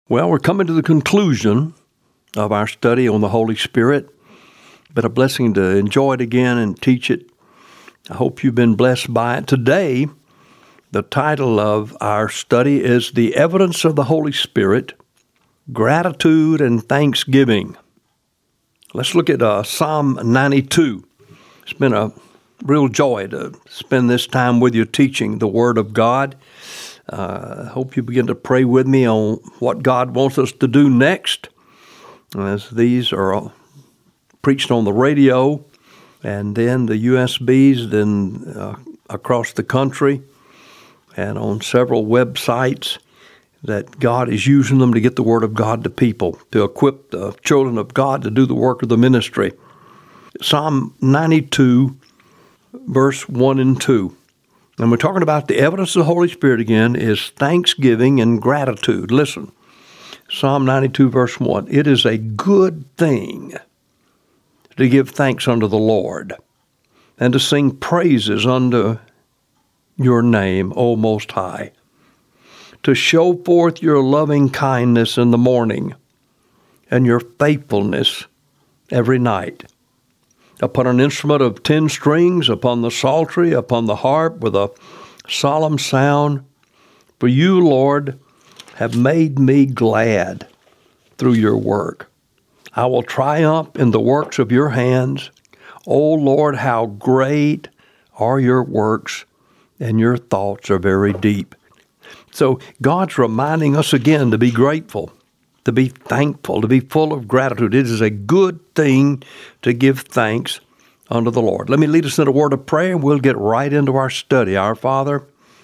Well, we're coming to the conclusion of our study on the Holy Spirit. Been a blessing to enjoy it again and teach it. I hope you've been blessed by it. Today, the title of our study is The Evidence of the Holy Spirit, Gratitude and Thanksgiving. Let's look at Psalm 92. It's been a real joy to spend this time with you teaching the Word of God. I hope you begin to pray with me on what God wants us to do next, as these are preached on the radio and then the USBs, then across the country and on several websites, that God is using them to get the Word of God to people, to equip the children of God to do the work of the ministry. Psalm 92, verse 1 and 2. And we're talking about the evidence of the Holy Spirit again is thanksgiving and gratitude. Listen, Psalm 92, verse 1. It is a good thing to give thanks unto the Lord and to sing praises unto your name, O Most High, to show forth your loving kindness in the morning and your faithfulness every night. Upon an instrument of 10 strings, upon the psaltery, upon the harp, with a solemn sound. For you, Lord, have made me glad through your work. I will triumph in the works of your hands. O Lord, how great are your works, and your thoughts are very deep. So God's reminding us again to be grateful, to be thankful, to be full of gratitude. It is a good thing to give thanks unto the Lord. Let me lead us in a word of prayer, and we'll get right into our study. Our Father,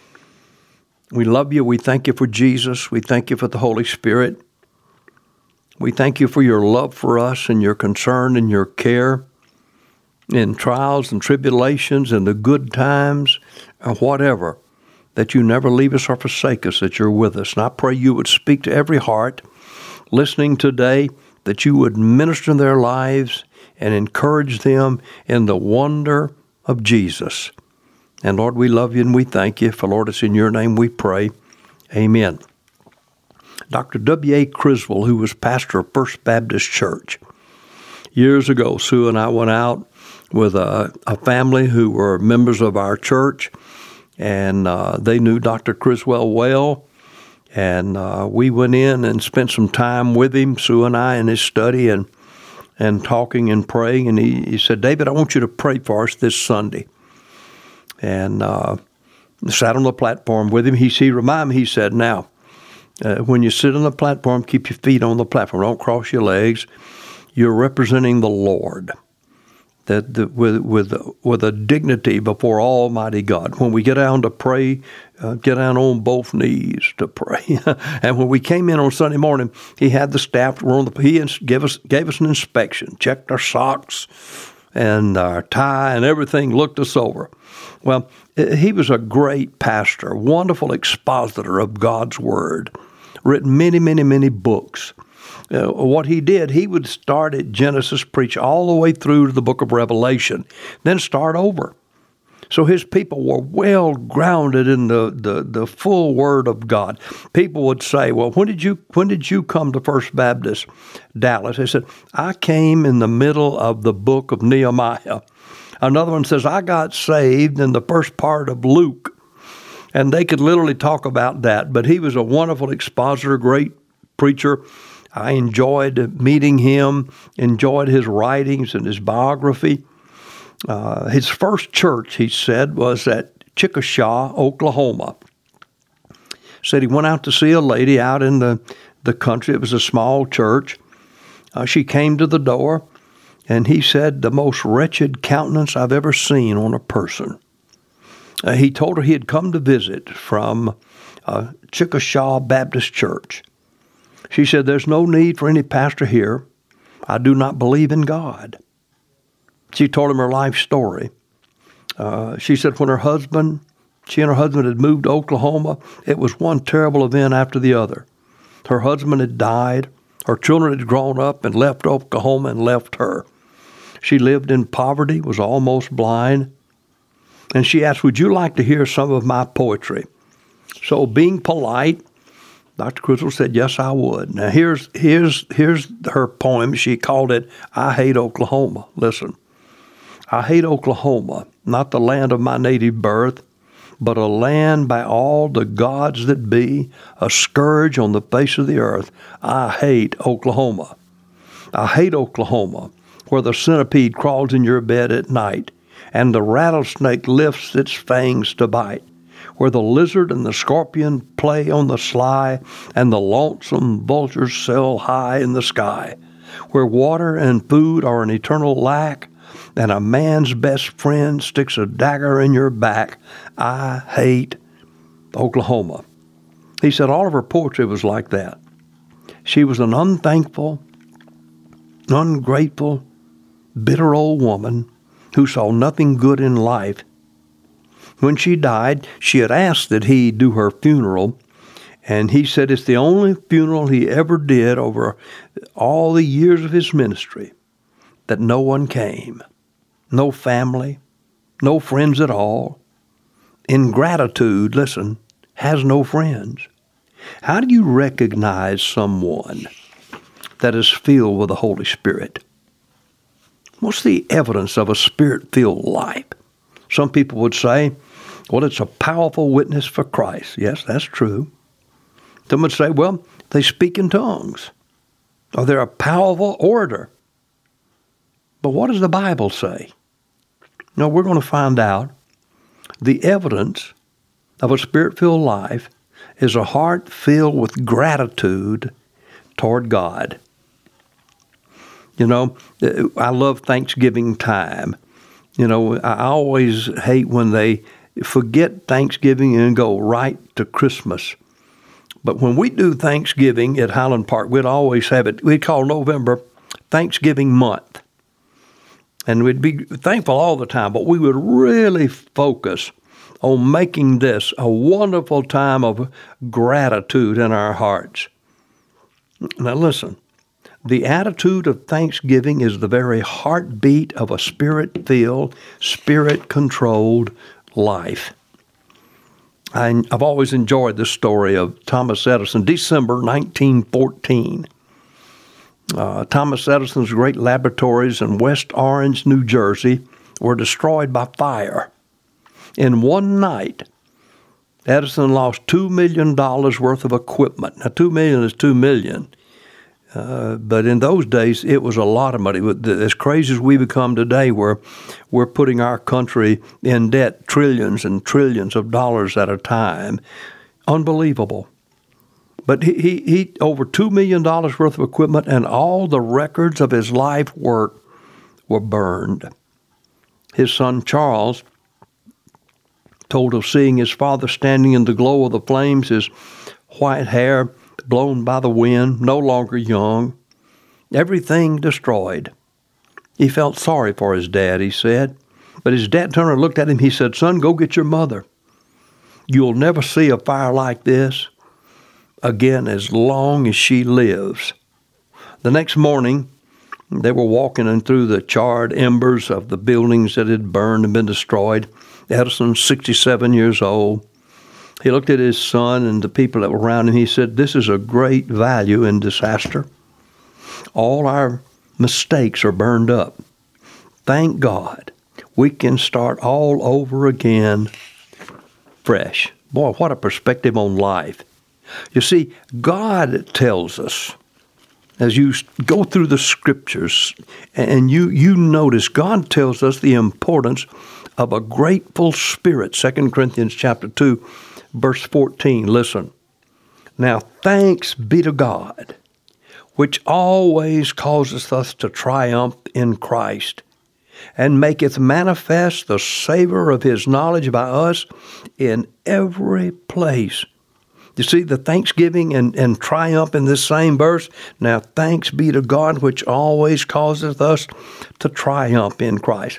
we love you. We thank you for Jesus. We thank you for the Holy Spirit. We thank you for your love for us and your concern and your care in trials and tribulations and the good times or whatever, that you never leave us or forsake us, that you're with us. And I pray you would speak to every heart listening today, that you would minister in their lives and encourage them in the wonder of Jesus. And Lord, we love you and we thank you. For Lord, it's in your name we pray. Amen. Dr. W.A. Criswell, who was pastor of First Baptist Church, years ago, Sue and I went out with a family who were members of our church, and they knew Dr. Criswell well. And we went in and spent some time with him, Sue and I, in his study and talking and praying. And he said, David, I want you to pray for us this Sunday. And sat on the platform with him. He reminded me, he said, now, when you sit on the platform, keep your feet on the platform. Don't cross your legs. You're representing the Lord. With a dignity before Almighty God. When we get down to pray, get down on both knees to pray. And when we came in on Sunday morning, he had the staff. He gave us an inspection, checked our socks and our tie and everything, looked us over. Well, he was a great pastor, wonderful expositor of God's Word, written many, many, many books. What he did, he would start at Genesis, preach all the way through to the book of Revelation, then start over. So his people were well grounded in the full Word of God. People would say, well, when did you come to First Baptist Dallas? They said, I came in the middle of the book of Nehemiah. Another one says, I got saved in the first part of Luke. And they could literally talk about that. But he was a wonderful expositor, great preacher. I enjoyed meeting him, enjoyed his writings and his biography. His first church, he said, was at Chickasha, Oklahoma. Said he went out to see a lady out in the country. It was a small church. She came to the door, and he said, the most wretched countenance I've ever seen on a person. He told her he had come to visit from Chickasha Baptist Church. She said, there's no need for any pastor here. I do not believe in God. She told him her life story. She said when she and her husband had moved to Oklahoma, it was one terrible event after the other. Her husband had died. Her children had grown up and left Oklahoma and left her. She lived in poverty, was almost blind. And she asked, would you like to hear some of my poetry? So being polite, Dr. Criswell said, yes, I would. Now, here's her poem. She called it, I Hate Oklahoma. Listen. I hate Oklahoma, not the land of my native birth, but a land by all the gods that be, a scourge on the face of the earth. I hate Oklahoma. I hate Oklahoma, where the centipede crawls in your bed at night, and the rattlesnake lifts its fangs to bite, where the lizard and the scorpion play on the sly, and the lonesome vultures sail high in the sky, where water and food are an eternal lack, and a man's best friend sticks a dagger in your back. I hate Oklahoma. He said all of her poetry was like that. She was an unthankful, ungrateful, bitter old woman who saw nothing good in life. When she died, she had asked that he do her funeral, and he said it's the only funeral he ever did over all the years of his ministry that no one came. No family, no friends at all. Ingratitude, listen, has no friends. How do you recognize someone that is filled with the Holy Spirit? What's the evidence of a Spirit-filled life? Some people would say, well, it's a powerful witness for Christ. Yes, that's true. Some would say, well, they speak in tongues, or they're a powerful orator. But what does the Bible say? No, we're going to find out the evidence of a Spirit-filled life is a heart filled with gratitude toward God. You know, I love Thanksgiving time. You know, I always hate when they forget Thanksgiving and go right to Christmas. But when we do Thanksgiving at Highland Park, we'd always have it, we'd call November Thanksgiving month. And we'd be thankful all the time, but we would really focus on making this a wonderful time of gratitude in our hearts. Now listen, the attitude of thanksgiving is the very heartbeat of a Spirit-filled, Spirit-controlled life. I've always enjoyed the story of Thomas Edison, December 1914. Thomas Edison's great laboratories in West Orange, New Jersey, were destroyed by fire. In one night, Edison lost $2 million worth of equipment. Now, $2 million is $2 million. But in those days, it was a lot of money. As crazy as we become today, where we're putting our country in debt trillions and trillions of dollars at a time. Unbelievable. But he over $2 million worth of equipment, and all the records of his life work were burned. His son Charles told of seeing his father standing in the glow of the flames, his white hair blown by the wind, no longer young, everything destroyed. He felt sorry for his dad, he said. But his dad turned and looked at him. He said, son, go get your mother. You'll never see a fire like this again as long as she lives. The next morning, they were walking in through the charred embers of the buildings that had burned and been destroyed. Edison, 67 years old. He looked at his son and the people that were around him. He said, this is a great value in disaster. All our mistakes are burned up. Thank God we can start all over again fresh. Boy, what a perspective on life. You see, God tells us, as you go through the Scriptures, and you notice, God tells us the importance of a grateful spirit. 2 Corinthians chapter 2, verse 14. Listen. Now, thanks be to God, which always causeth us to triumph in Christ, and maketh manifest the savor of his knowledge by us in every place. You see the thanksgiving and triumph in this same verse? Now, thanks be to God, which always causeth us to triumph in Christ.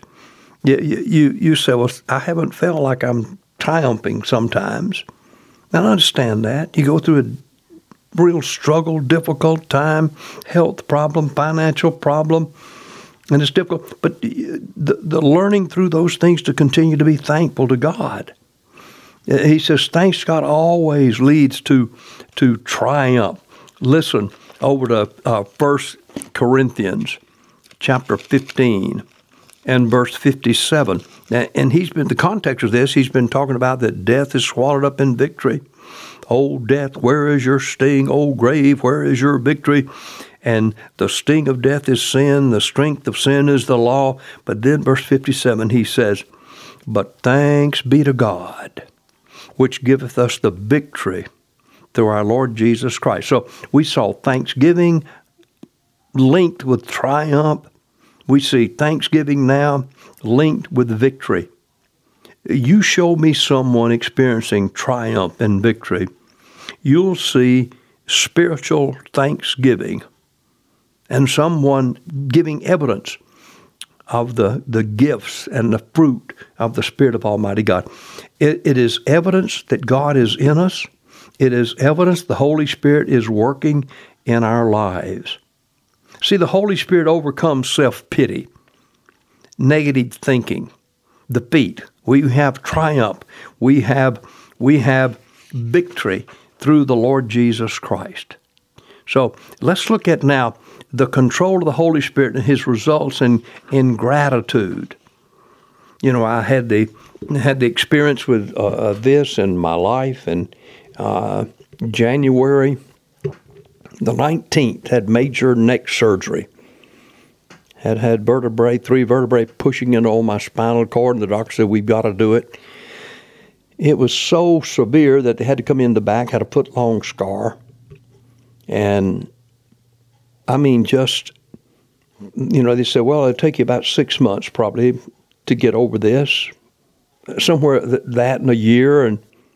You say, well, I haven't felt like I'm triumphing sometimes. And I understand that. You go through a real struggle, difficult time, health problem, financial problem, and it's difficult. But the learning through those things to continue to be thankful to God. He says, thanks God always leads to triumph. Listen over to 1 Corinthians chapter 15 and verse 57. And the context of this, he's been talking about that death is swallowed up in victory. O death, where is your sting? O grave, where is your victory? And the sting of death is sin. The strength of sin is the law. But then verse 57, he says, but thanks be to God, which giveth us the victory through our Lord Jesus Christ. So we saw thanksgiving linked with triumph. We see thanksgiving now linked with victory. You show me someone experiencing triumph and victory, you'll see spiritual thanksgiving and someone giving evidence of the gifts and the fruit of the Spirit of Almighty God. It is evidence that God is in us. It is evidence the Holy Spirit is working in our lives. See, the Holy Spirit overcomes self-pity, negative thinking, defeat. We have triumph. We have victory through the Lord Jesus Christ. So let's look at now the control of the Holy Spirit and His results in gratitude. You know, I had the experience with this in my life, and January the 19th had major neck surgery. Had 3 vertebrae pushing into all my spinal cord, and the doctor said, we've got to do it. It was so severe that they had to come in the back, had a foot-long scar. And, I mean, just, you know, they said, well, it'll take you about 6 months probably to get over this. Somewhere that in a year.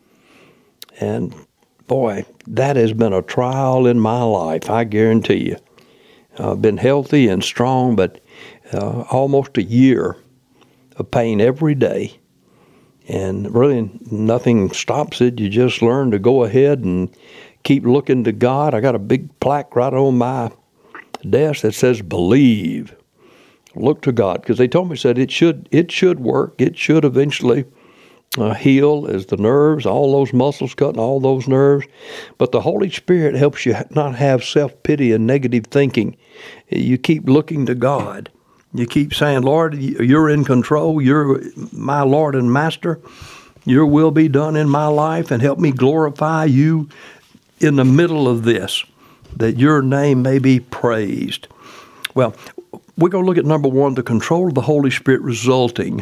And boy, that has been a trial in my life, I guarantee you. I've been healthy and strong, but almost a year of pain every day. And really nothing stops it. You just learn to go ahead and keep looking to God. I got a big plaque right on my desk that says, believe. Look to God. Because they told me, said it should work. It should eventually heal as the nerves, all those muscles cutting all those nerves. But the Holy Spirit helps you not have self-pity and negative thinking. You keep looking to God. You keep saying, Lord, you're in control. You're my Lord and Master. Your will be done in my life, and help me glorify you in the middle of this, that your name may be praised. Well, we're going to look at number 1, the control of the Holy Spirit resulting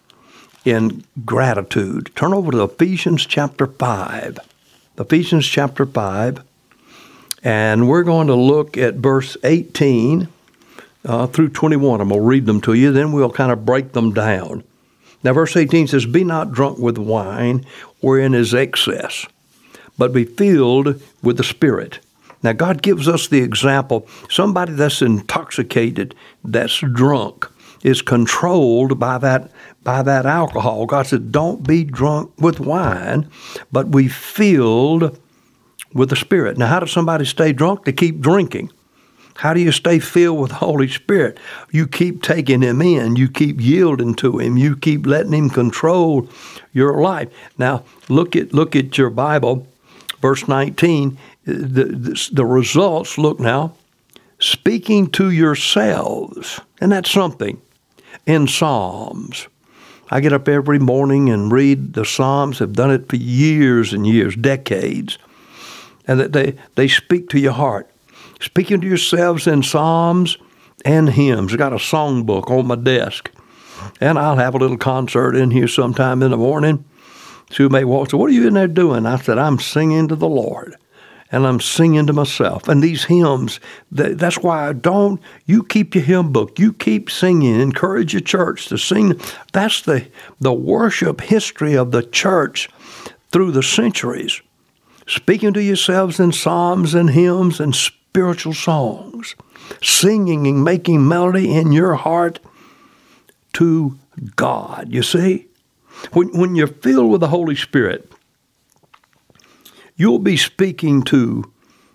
in gratitude. Turn over to Ephesians chapter 5. Ephesians chapter 5. And we're going to look at verse 18 through 21. I'm going to read them to you, then we'll kind of break them down. Now, verse 18 says, be not drunk with wine, wherein is excess, but be filled with the Spirit. Now, God gives us the example. Somebody that's intoxicated, that's drunk, is controlled by that alcohol. God said, don't be drunk with wine, but be filled with the Spirit. Now, how does somebody stay drunk? They keep drinking. How do you stay filled with the Holy Spirit? You keep taking Him in. You keep yielding to Him. You keep letting Him control your life. Now, look at your Bible, verse 19. The results, look now, speaking to yourselves, and that's something, in Psalms. I get up every morning and read the Psalms. I've done it for years and years, decades. And that they speak to your heart. Speaking to yourselves in psalms and hymns. I got a songbook on my desk. And I'll have a little concert in here sometime in the morning. So you may walk, so what are you in there doing? I said, I'm singing to the Lord. And I'm singing to myself. And these hymns, that's why you keep your hymn book. You keep singing. Encourage your church to sing. That's the worship history of the church through the centuries. Speaking to yourselves in psalms and hymns and spiritual songs, singing and making melody in your heart to God. You see, when you're filled with the Holy Spirit, you'll be speaking to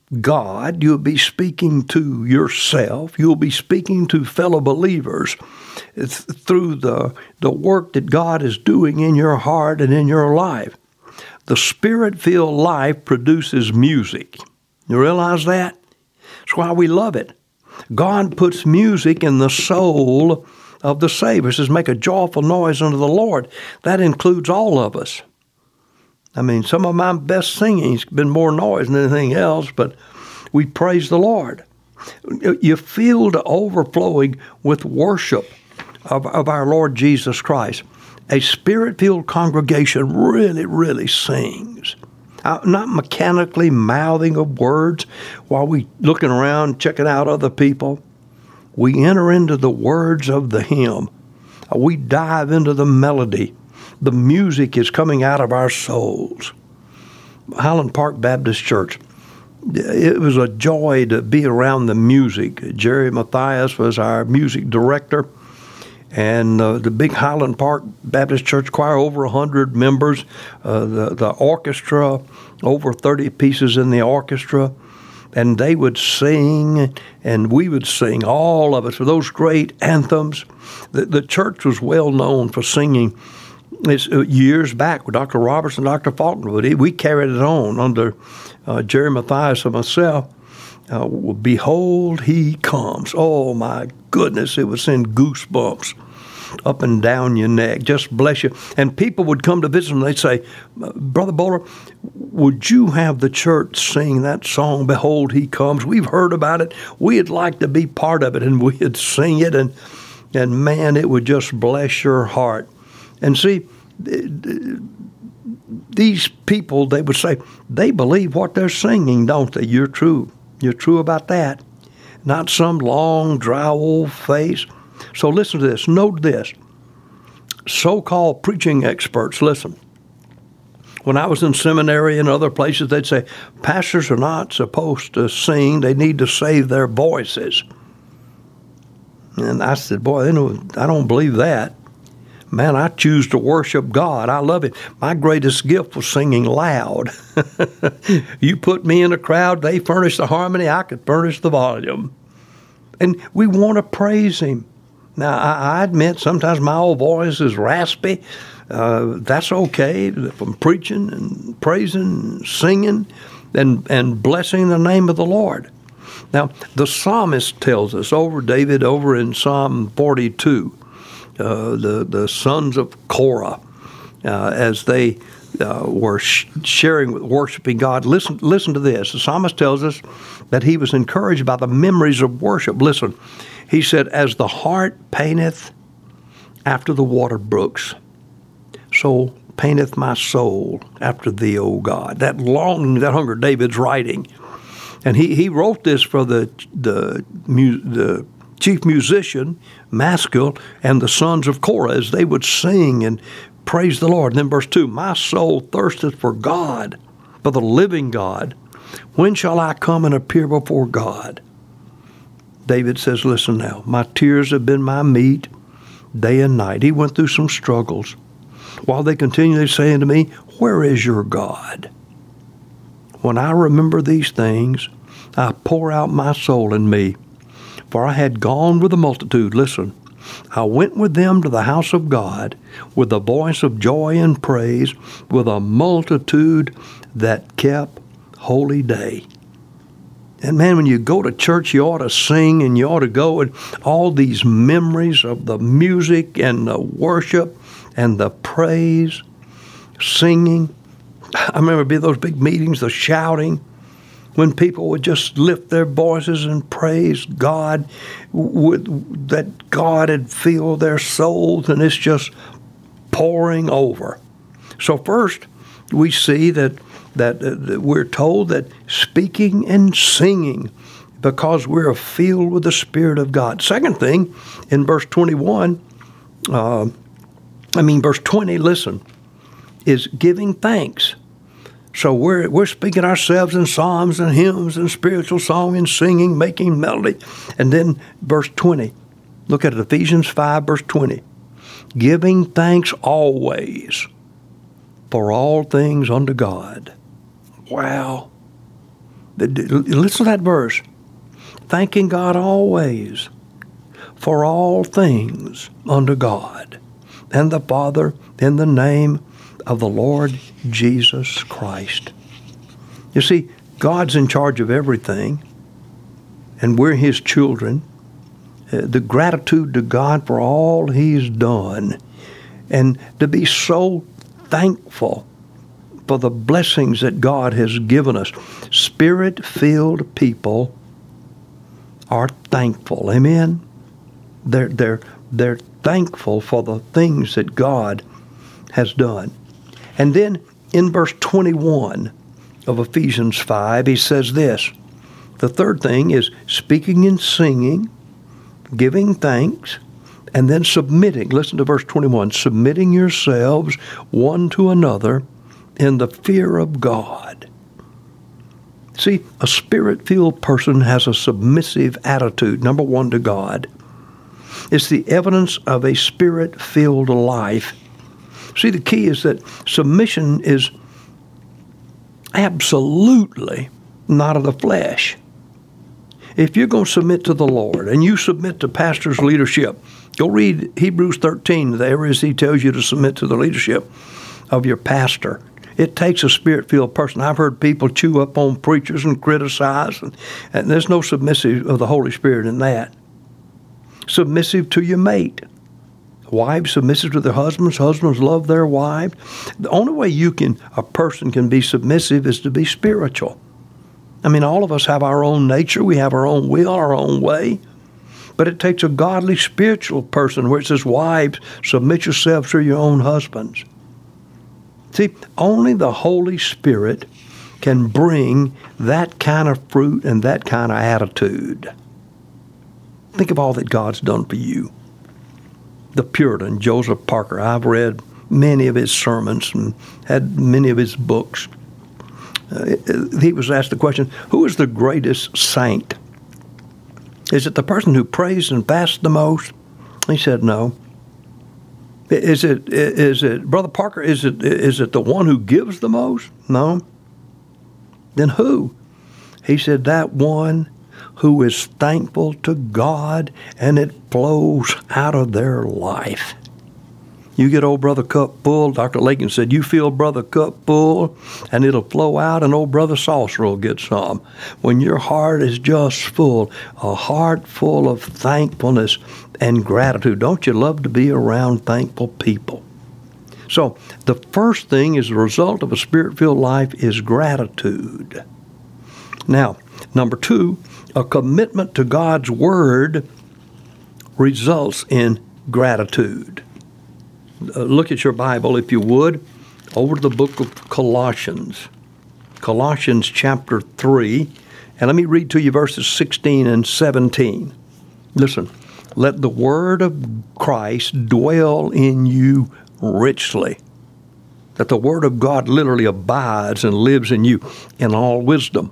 God, you'll be speaking to yourself, you'll be speaking to fellow believers through the work that God is doing in your heart and in your life. The Spirit-filled life produces music. You realize that? That's why we love it. God puts music in the soul of the saved. It says, make a joyful noise unto the Lord. That includes all of us. I mean, some of my best singing's been more noise than anything else, but we praise the Lord. You feel the overflowing with worship of our Lord Jesus Christ. A Spirit-filled congregation really, really sings. Not mechanically mouthing of words while we looking around, checking out other people. We enter into the words of the hymn. We dive into the melody. The music is coming out of our souls. Highland Park Baptist Church, it was a joy to be around the music. Jerry Matthias was our music director. And the big Highland Park Baptist Church choir, over 100 members. The orchestra, over 30 pieces in the orchestra. And they would sing, and we would sing, all of us, for those great anthems. The church was well known for singing. Years back with Dr. Roberts and Dr. Faulkner, we carried it on under Jerry Matthias and myself. Behold, he comes. Oh, my goodness, it would send goosebumps up and down your neck. Just bless you. And people would come to visit and they'd say, Brother Bowler, would you have the church sing that song, Behold, he comes? We've heard about it. We'd like to be part of it. And we'd sing it. And man, it would just bless your heart. And see, these people, they would say, they believe what they're singing, don't they? You're true. You're true about that. Not some long, dry old face. So listen to this. Note this. So-called preaching experts, listen. When I was in seminary and other places, they'd say, pastors are not supposed to sing. They need to save their voices. And I said, boy, I don't believe that. Man, I choose to worship God. I love it. My greatest gift was singing loud. You put me in a crowd, they furnish the harmony, I could furnish the volume. And we want to praise Him. Now, I admit sometimes my old voice is raspy. That's okay. If I'm preaching and praising and singing and blessing the name of the Lord. Now, the psalmist tells us, David over in Psalm 42, the sons of Korah, as they were sharing, worshiping God. Listen to this. The psalmist tells us that he was encouraged by the memories of worship. Listen, he said, as the heart painteth after the water brooks, so painteth my soul after thee, O God. That longing, that hunger, David's writing. And he wrote this for the chief musician, Maskil, and the sons of Korah, as they would sing and praise the Lord. And then verse 2, my soul thirsteth for God, for the living God. When shall I come and appear before God? David says, listen now, my tears have been my meat day and night. He went through some struggles. While they continually saying to me, where is your God? When I remember these things, I pour out my soul in me. For I had gone with the multitude. Listen, I went with them to the house of God with a voice of joy and praise, with a multitude that kept holy day. And man, when you go to church, you ought to sing and you ought to go, and all these memories of the music and the worship and the praise, singing. I remember being those big meetings, the shouting, when people would just lift their voices and praise God, that God had filled their souls, and it's just pouring over. So first, we see that we're told that speaking and singing because we're filled with the Spirit of God. Second thing, in verse 21, verse 20, listen, is giving thanks. So we're speaking ourselves in psalms and hymns and spiritual song and singing, making melody. And then verse 20, look at it, Ephesians 5, verse 20. Giving thanks always for all things unto God. Wow. Listen to that verse. Thanking God always for all things unto God and the Father in the name of the Lord Jesus Christ. You see, God's in charge of everything, and we're His children. The gratitude to God for all He's done, and to be so thankful for the blessings that God has given us. Spirit-filled people are thankful. Amen? They're thankful for the things that God has done. And then in verse 21 of Ephesians 5, he says this. The third thing is speaking and singing, giving thanks, and then submitting. Listen to verse 21. Submitting yourselves one to another in the fear of God. See, a spirit-filled person has a submissive attitude, number one, to God. It's the evidence of a spirit-filled life. See, the key is that submission is absolutely not of the flesh. If you're going to submit to the Lord and you submit to pastor's leadership, go read Hebrews 13. There is, he tells you to submit to the leadership of your pastor. It takes a spirit-filled person. I've heard people chew up on preachers and criticize, and there's no submissive of the Holy Spirit in that. Submissive to your mate. Wives submissive to their husbands. Husbands love their wives. The only way a person can be submissive is to be spiritual. I mean, all of us have our own nature. We have our own will, our own way. But it takes a godly, spiritual person where it says, wives, submit yourselves to your own husbands. See, only the Holy Spirit can bring that kind of fruit and that kind of attitude. Think of all that God's done for you. The Puritan, Joseph Parker. I've read many of his sermons and had many of his books. He was asked the question, who is the greatest saint? Is it the person who prays and fasts the most? He said no. Is it Brother Parker, is it the one who gives the most? No. Then who? He said that one who is thankful to God and it flows out of their life. You get old Brother Cup full, Dr. Lakin said, you fill Brother Cup full and it'll flow out and old Brother Saucer will get some. When your heart is just full, a heart full of thankfulness and gratitude. Don't you love to be around thankful people? So the first thing as a result of a spirit-filled life is gratitude. Now, number two, a commitment to God's Word results in gratitude. Look at your Bible, if you would, over to the book of Colossians. Colossians chapter 3. And let me read to you verses 16 and 17. Listen. Let the word of Christ dwell in you richly. That the word of God literally abides and lives in you in all wisdom.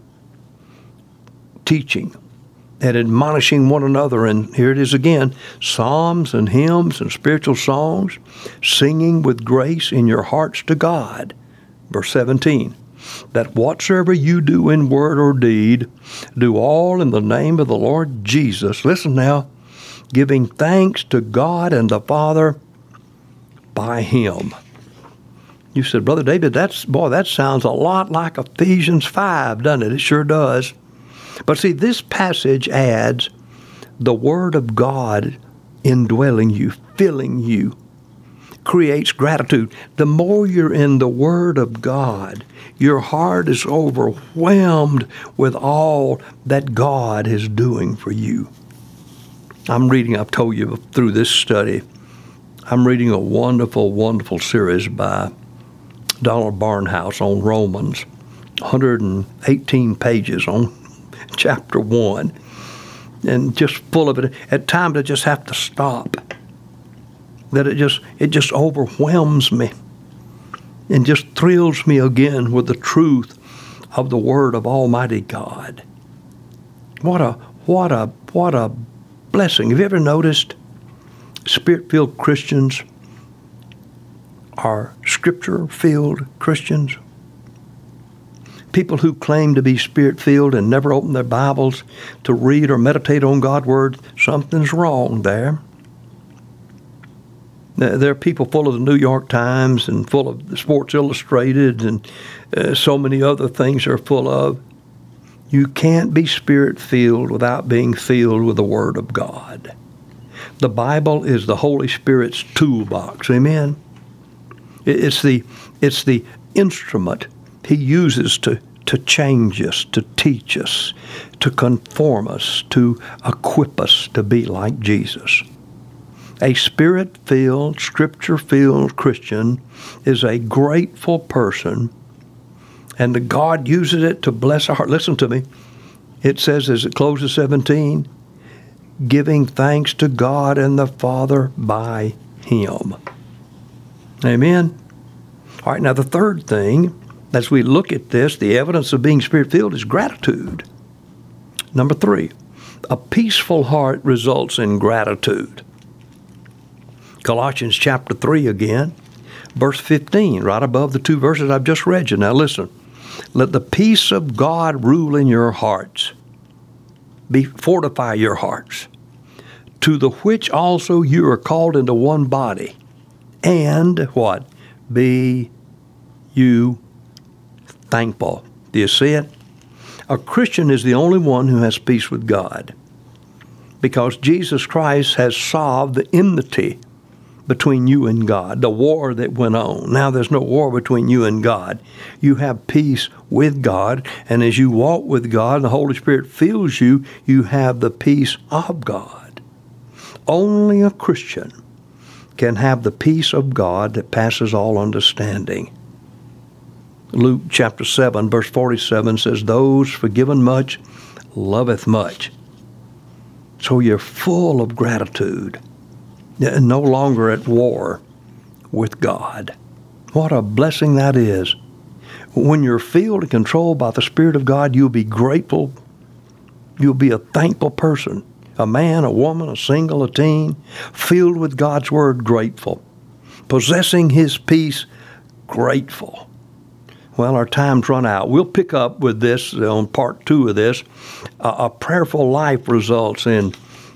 Teaching and admonishing one another. And here it is again, psalms and hymns and spiritual songs, singing with grace in your hearts to God. Verse 17, that whatsoever you do in word or deed, do all in the name of the Lord Jesus. Listen now, giving thanks to God and the Father by Him. You said, Brother David, that sounds a lot like Ephesians 5, doesn't it? It sure does. But see, this passage adds the Word of God indwelling you, filling you, creates gratitude. The more you're in the Word of God, your heart is overwhelmed with all that God is doing for you. I've told you through this study, I'm reading a wonderful, wonderful series by Donald Barnhouse on Romans, 118 pages on chapter 1, and just full of it. At times I just have to stop. That it just overwhelms me and just thrills me again with the truth of the Word of Almighty God. What a blessing. Have you ever noticed Spirit-filled Christians are Scripture-filled Christians? People who claim to be Spirit-filled and never open their Bibles to read or meditate on God's Word, something's wrong there. There are people full of the New York Times and full of the Sports Illustrated and so many other things they're full of. You can't be Spirit-filled without being filled with the Word of God. The Bible is the Holy Spirit's toolbox. Amen? It's the instrument He uses to change us, to teach us, to conform us, to equip us to be like Jesus. A Spirit-filled, Scripture-filled Christian is a grateful person, and God uses it to bless our heart. Listen to me. It says, as it closes 17, giving thanks to God and the Father by Him. Amen? All right, now the third thing, as we look at this, the evidence of being Spirit-filled is gratitude. Number 3, a peaceful heart results in gratitude. Colossians chapter 3 again, verse 15, right above the 2 verses I've just read you. Now listen, let the peace of God rule in your hearts. Fortify your hearts, to the which also you are called into one body. And what? Be you thankful. Do you see it? A Christian is the only one who has peace with God, because Jesus Christ has solved the enmity between you and God, the war that went on. Now there's no war between you and God. You have peace with God, and as you walk with God and the Holy Spirit fills you, you have the peace of God. Only a Christian can have the peace of God that passes all understanding. Luke chapter 7, verse 47 says, those forgiven much loveth much. So you're full of gratitude, no longer at war with God. What a blessing that is. When you're filled and controlled by the Spirit of God, you'll be grateful. You'll be a thankful person. A man, a woman, a single, a teen, filled with God's Word, grateful. Possessing His peace, grateful. Well, our time's run out. We'll pick up with this on part 2 of this. A prayerful life results in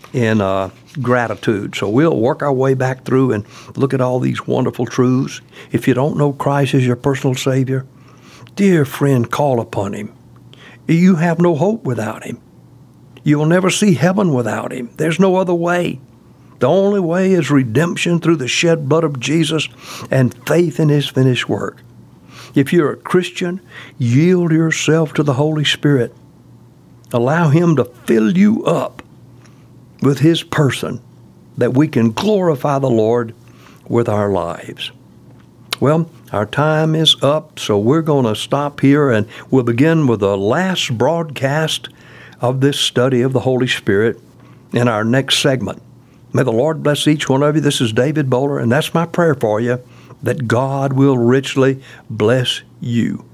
gratitude. So we'll work our way back through and look at all these wonderful truths. If you don't know Christ as your personal Savior, dear friend, call upon Him. You have no hope without Him. You will never see heaven without Him. There's no other way. The only way is redemption through the shed blood of Jesus and faith in His finished work. If you're a Christian, yield yourself to the Holy Spirit. Allow Him to fill you up with His person, that we can glorify the Lord with our lives. Well, our time is up, so we're going to stop here, and we'll begin with the last broadcast of this study of the Holy Spirit in our next segment. May the Lord bless each one of you. This is David Bowler, and that's my prayer for you, that God will richly bless you.